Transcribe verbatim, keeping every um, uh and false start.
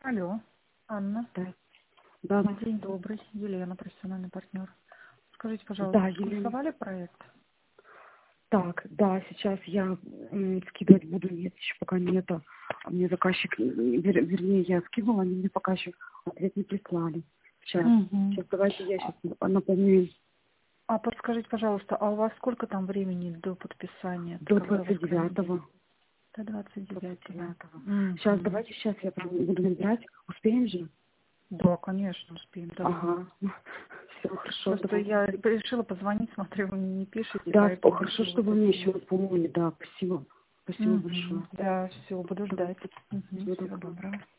Алло, Анна. Да, да, да. День добрый. Елена, профессиональный партнер. Скажите, Да, пожалуйста, Елена. согласовали проект? Так, да, сейчас я м, скидывать буду, нет, еще пока нету. А мне заказчик, м, вер- вернее, я скидывала, они мне пока еще ответ не прислали. Сейчас, Угу. сейчас давайте я А, сейчас напомню. а подскажите, пожалуйста, а у вас сколько там времени до подписания? Это До когда у вас двадцать крайний день? девятого. До двадцать двадцать девятого. девятого. Сейчас, Угу. давайте сейчас я прям буду набирать. Успеем же? Да, конечно, успеем. Давай. Ага. Все, хорошо, Просто давайте. я решила позвонить, смотрю, вы мне не пишете, Да, о, поэтому хорошо, решила что вы мне еще уточнить. напомнили, да, спасибо. Спасибо Угу. большое. Да, все, буду Давайте. ждать. Угу. Всего Всего доброго. доброго.